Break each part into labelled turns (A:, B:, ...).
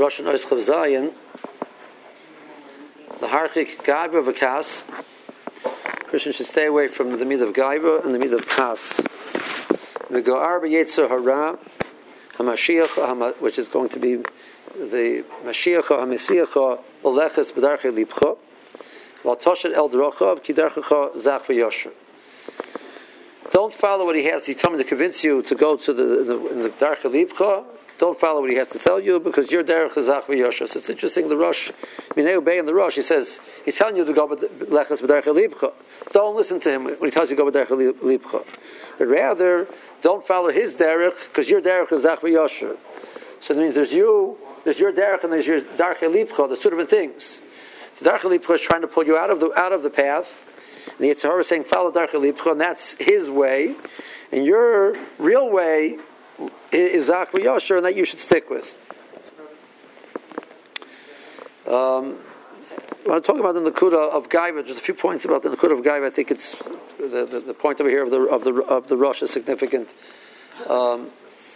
A: Rosh and Ois Chav Zayin, the Harchik Gaiva V'Kas. Person should stay away from the midah of Gaiva and the midah of Kas. V'Go'ar B'Yetzer Hara HaMashiach, which is going to be the Mashiach HaMesiach Oleches B'Darchei Libcha V'Altoshet El D'Rochav Ki Darchecha Zach V'Yosher. Don't follow what he has. He's coming to convince you to go to the Darchei Libcha. Don't follow what he has to tell you because your derech is zach v'yosher. So it's interesting. The Rosh, Minei Ubei in the Rosh, he says he's telling you to go leches b'derech libcha. Don't listen to him when he tells you to go b'derech libcha. But rather, don't follow his derech because your derech is zach v'yosher. So it means there's your derech and there's your darchei libcha. There's two different things. The darchei libcha is trying to pull you out of the path. And the Yetzer Hara is saying follow darchei libcha, and that's his way. And your real way is Zach V'Yosher, and that you should stick with. I want to talk about the Nakuda of Gaiva. Just a few points about the Nakuda of Gaiva. I think it's the point over here of the Rosh is significant. Rav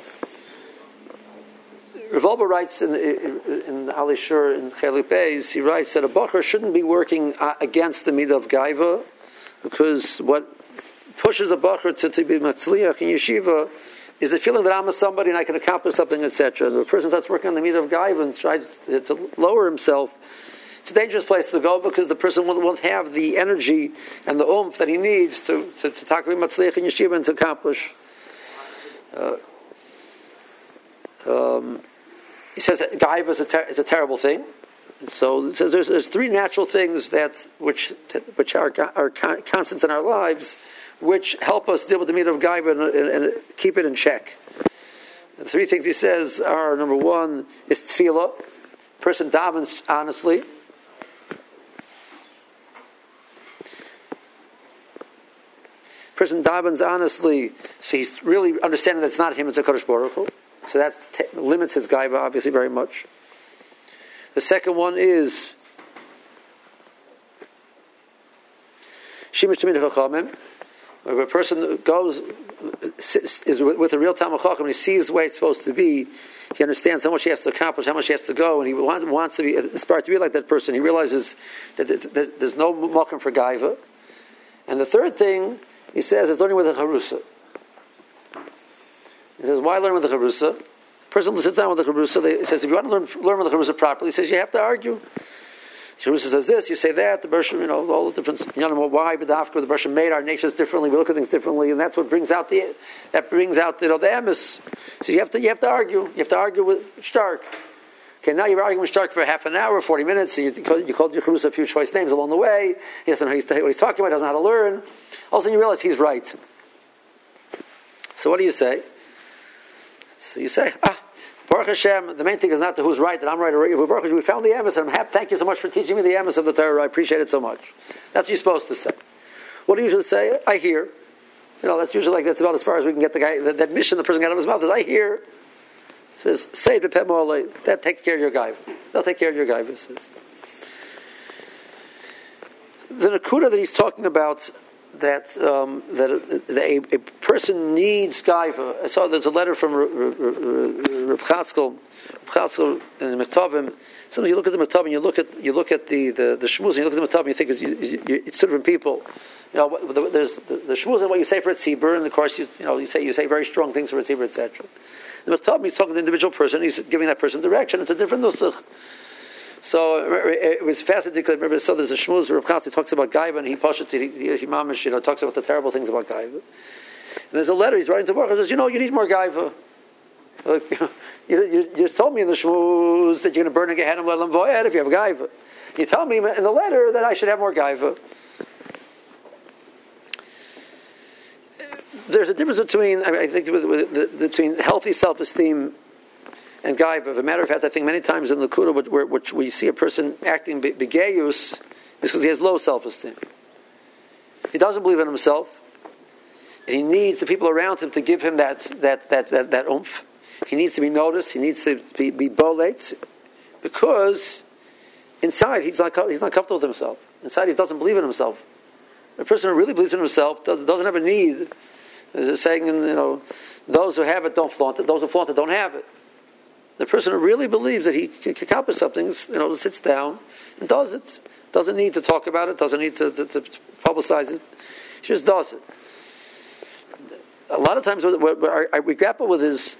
A: Wolbe writes in Ali Shur in Chelik Beis, he writes that a bacher shouldn't be working against the midah of Gaiva, because what pushes a bacher to be matzliach in yeshiva is the feeling that I'm a somebody and I can accomplish something, etc. The person starts working on the midah of Gaiva and tries to lower himself. It's a dangerous place to go because the person won't have the energy and the oomph that he needs to tackle matzliach in yeshiva and to accomplish. He says that Gaiva is a terrible thing. And so it says there's three natural things which are constants in our lives, which help us deal with the midah of Gaiva and keep it in check. The three things he says are, number one is tefillah. Person davens honestly. Person davens honestly, so he's really understanding that it's not him, it's a Kadosh Baruch Hu. So that limits his Gaiva obviously very much. The second one is Shimush Tamid Chachamim. If a person is with a real Talmid Chacham and he sees the way it's supposed to be, he understands how much he has to accomplish, how much he has to go, and he wants to be inspired to be like that person. He realizes that there's no makom for Gaiva. And the third thing, he says, is learning with a Charusa. He says, why learn with the Charusa? Person sits down with the Charusa, he says, if you want to learn with the Charusa properly, he says, you have to argue. Charusa says this, you say that, the Bershom, all the different, why, but the Bershom made our natures differently, we look at things differently, and that's what brings out the emes. So you have to argue. You have to argue with Stark. Okay, now you're arguing with Stark for half an hour, 40 minutes, and you called your Charusa a few choice names along the way, he doesn't know what he's talking about, he doesn't know how to learn. All of a sudden you realize he's right. So what do you say? So you say, Baruch Hashem, the main thing is not who's right, that I'm right or right. Baruch Hashem, we found the emes, and I'm happy. Thank you so much for teaching me the emes of the Torah. I appreciate it so much. That's what you're supposed to say. What do you usually say? I hear. That's usually that's about as far as we can get the guy. That mission the person got out of his mouth is I hear. Says say to Pemol, that takes care of your guy. They'll take care of your guy. The nakuda that he's talking about. That a person needs Gaiva. I saw there's a letter from Reb Chatzkel in the Mektavim. Sometimes you look at the Mektavim, you look at the Shmuz, and you look at the Mektavim, you think it's two different people. There's the Shmuz and what you say for a tzibur, and of course you say very strong things for a tzibur, etc. The Mektavim, he's talking to the individual person, he's giving that person direction. It's a different nusach. So it was fascinating because remember, so there's a shmuz where Reb Chatzkel talks about Gaiva, and he mamish, talks about the terrible things about Gaiva. And there's a letter he's writing to Baruch, he says, you need more Gaiva. You just told me in the shmuz that you're going to burn a Gehenna Le'elam Voed if you have Gaiva. You tell me in the letter that I should have more Gaiva. There's a difference between, I think, between healthy self-esteem and Gaiva. As a matter of fact, I think many times in the Kuda, which we see a person acting begayus, is because he has low self-esteem. He doesn't believe in himself, and he needs the people around him to give him that oomph. He needs to be noticed. He needs to be bolate, because inside he's not comfortable with himself. Inside he doesn't believe in himself. A person who really believes in himself doesn't have a need. There's a saying, those who have it don't flaunt it. Those who flaunt it don't have it. The person who really believes that he can accomplish something, sits down and does it. Doesn't need to talk about it. Doesn't need to publicize it. He just does it. A lot of times, what we grapple with is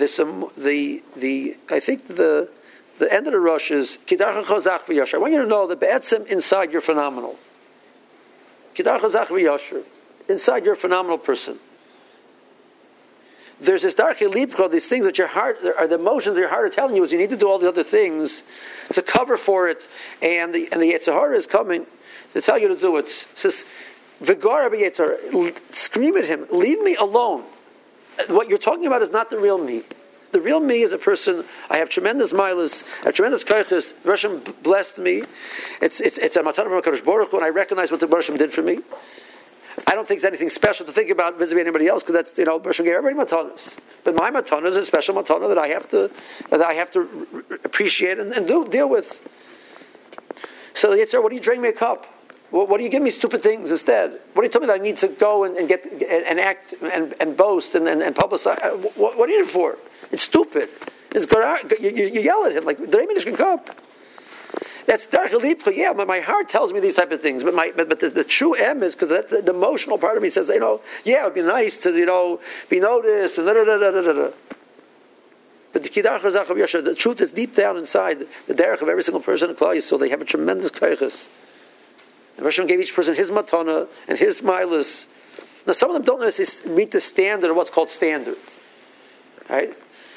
A: I think the end of the rush is Kidar Chazach v'Yasher. I want you to know that be'etzem inside you're phenomenal. Kidar Chazach v'Yasher. Inside you're a phenomenal person. There's this darkei libcha, these things that your heart, are the emotions that your heart are telling you is you need to do all the other things to cover for it, and the Yetzer Hara is coming to tell you to do it. It says, V'gar Yetzer Hara, scream at him, leave me alone. What you're talking about is not the real me. The real me is a person, I have tremendous milas, I have tremendous kaiches, Hashem blessed me. It's a matana from HaKadosh Baruch Hu, and I recognize what the Hashem did for me. I don't think it's anything special to think about vis-a-vis anybody else, because that's, Hashem gave everybody matanas. But my matana is a special matana that I have to appreciate and deal with. So the Yetzer Hara, what do you drink me a cup? What do you give me stupid things instead? What do you tell me that I need to go and get and act and boast and publicize? What are you for? It's stupid. It's you yell at him like Dreminish cup. That's dark lipcha. Yeah, but my heart tells me these type of things. But the true M is because the emotional part of me says, yeah, it would be nice to be noticed and da da da da da da. But the Kidar Chazach v'Yasher, the truth is deep down inside the derech of every single person in Klal Yisrael. They have a tremendous kaiches. And Hashem gave each person his matana and his milas. Now, some of them don't necessarily meet the standard of what's called standard, right?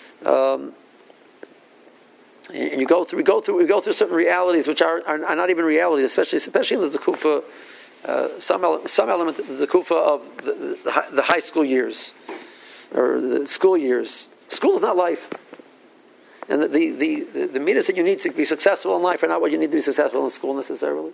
A: And we go through certain realities which are not even realities, especially in the kufa, some element of the kufa of the high school years or the school years. School is not life, and the midas that you need to be successful in life are not what you need to be successful in school necessarily.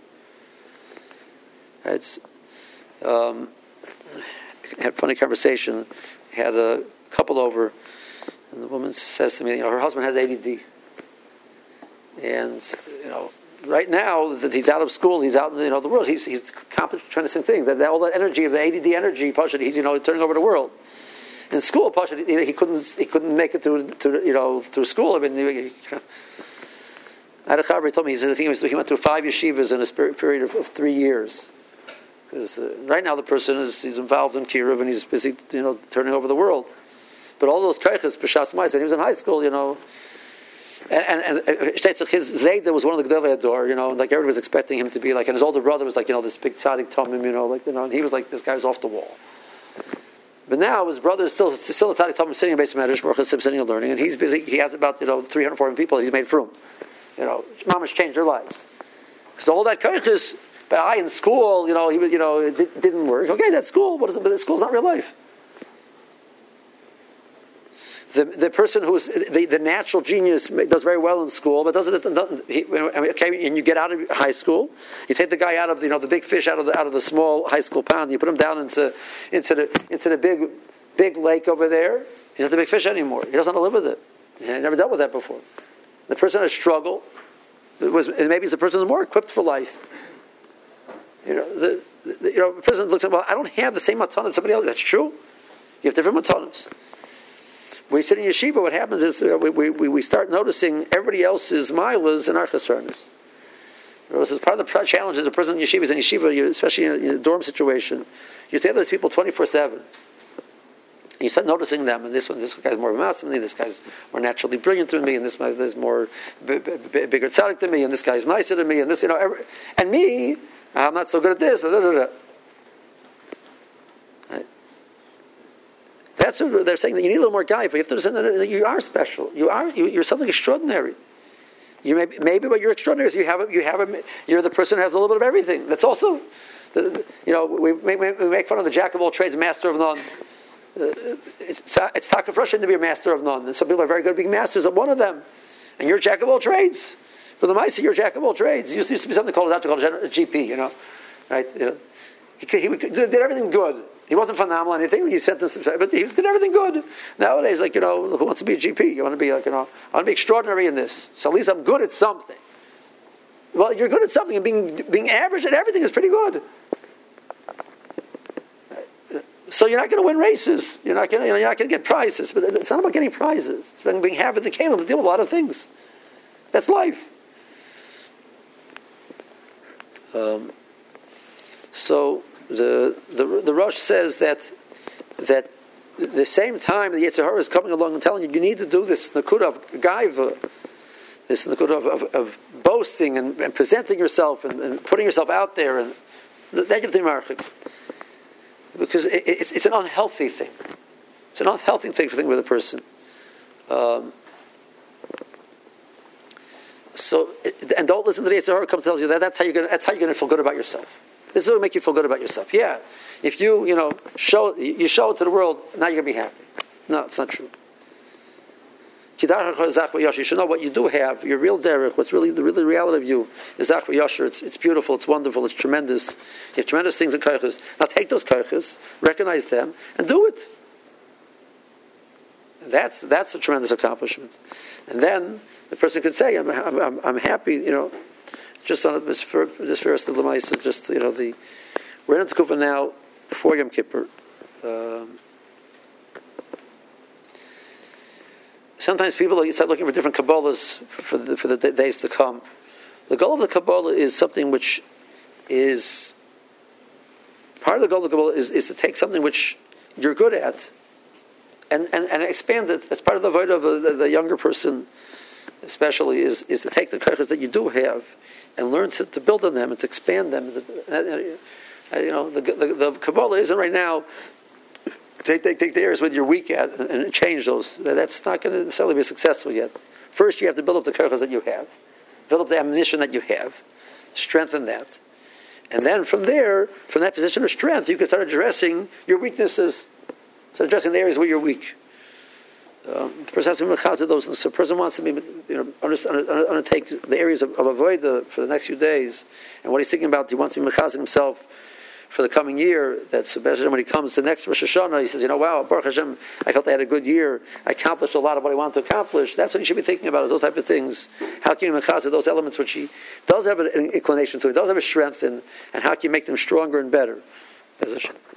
A: It's had a funny conversation. Had a couple over, and the woman says to me, her husband has ADD. And right now that he's out of school, he's out in the world. He's trying to sing things. That all that energy of the ADD energy, he's turning over the world. In school, he couldn't make it through school. I mean, I had a chaver told me he went through 5 yeshivas in a period of 3 years. Because right now the person he's involved in kiruv and he's busy turning over the world. But all those kaiches b'shas ma'is when he was in high school, And his Zayda was one of the Gedolei Ador, like everybody was expecting him to be like, and his older brother was like, this big tzaddik Tomim, and he was like, this guy's off the wall. But now his brother is still a tzaddik Tomim sitting in base medrash, Baruch Hashem sitting and learning, and he's busy. He has about 300, 400 people that he's made from. Mamash changed their lives. So all that kaiches, but in school, it didn't work. Okay, that's school. What is it? But school's not real life. The person who's the natural genius does very well in school, but doesn't. Okay, and you get out of high school, you take the guy out of the big fish out of the small high school pond, you put him down into the big lake over there. He's not the big fish anymore. He doesn't want to live with it. He never dealt with that before. The person has struggled. Maybe the person is more equipped for life. The person looks at, I don't have the same matana as somebody else. That's true. You have different matanas. When we sit in yeshiva, what happens is we start noticing everybody else's milas and our chesronos. This is part of the challenge as a person in yeshiva is in yeshiva, especially in a dorm situation. You have those people 24/7. You start noticing them, and this guy's more of a master than me, this guy's more naturally brilliant than me, and this guy's more bigger tzaddik than me, and this guy's nicer than me, and this, and me, I'm not so good at this. Right? That's what they're saying, that you need a little more guy. But you have to understand that you are special. You're something extraordinary. Maybe what you're extraordinary is you're the person who has a little bit of everything. That's also, we make fun of the jack of all trades, master of none. It's taka frustrating to be a master of none. And some people are very good at being masters of one of them. And you're a jack of all trades. For the Maisa, you're a jack of all trades. It used to be something called a GP, right? He did everything good. He wasn't phenomenal or anything. He said this, but he did everything good. Nowadays, who wants to be a GP? You want to be I want to be extraordinary in this. So at least I'm good at something. Well, you're good at something, and being average at everything is pretty good. So you're not going to win races. You're not going to get prizes. But it's not about getting prizes. It's about being having the kingdom to deal with a lot of things. That's life. So the Rosh says that the same time the Yetzer Hara is coming along and telling you need to do this nakuda of gaiva, this nakuda of boasting and presenting yourself and putting yourself out there, and that of the market, because it's an unhealthy thing. It's an unhealthy thing with a person. And don't listen to the Yetzer Hara come tells you that's how you're going to feel good about yourself. This is what will make you feel good about yourself. Yeah, if you show it to the world, now you're going to be happy. No, it's not true. You should know what you do have. Your real derech, what's really the reality of you, is Zachva Yasher. It's beautiful, it's wonderful, it's tremendous. You have tremendous things in koiches. Now take those koiches, recognize them, and do it. That's a tremendous accomplishment. And then the person could say, I'm happy, just on this first of the mice, just we're in the Tekufa now before Yom Kippur. Sometimes people start looking for different Kabbalahs for the days to come. The goal of the Kabbalah is something which is part of the goal of the Kabbalah is to take something which you're good at and expand it. That's part of the void of the younger person, especially, is to take the koiches that you do have and learn to build on them and to expand them. The Kabbalah isn't right now. Take the areas where you're weak at and change those. That's not going to necessarily be successful yet. First, you have to build up the koiches that you have, build up the ammunition that you have, strengthen that, and then from there, from that position of strength, you can start addressing your weaknesses. Start addressing the areas where you're weak. The person has to be mechazed those. So the person wants to be, undertake the areas of avodah for the next few days, and what he's thinking about, he wants to be mechazed himself for the coming year. That's especially when he comes to next Rosh Hashanah, he says, wow, Baruch Hashem, I felt I had a good year. I accomplished a lot of what I wanted to accomplish. That's what you should be thinking about, is those type of things. How can you mechazed those elements which he does have an inclination to, he does have a strength in, and how can you make them stronger and better?